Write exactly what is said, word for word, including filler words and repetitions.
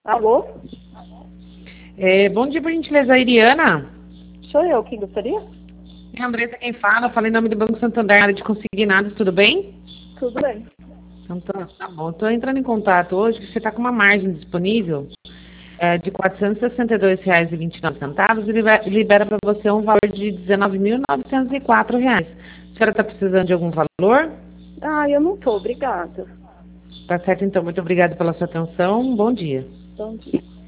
Alô? É, bom dia, por gentileza, Iriana. Sou eu, quem gostaria? É a Andressa quem fala, falei em nome do Banco Santander, área de consignados, tudo bem? Tudo bem. Então tá, tá bom. Estou entrando em contato hoje, que você está com uma margem disponível é, de quatrocentos e sessenta e dois reais e vinte e nove centavos e liber- libera para você um valor de dezenove mil novecentos e quatro reais. A senhora está precisando de algum valor? Ah, eu não tô, obrigada. Tá certo, então. Muito obrigada pela sua atenção. Bom dia. Bom dia.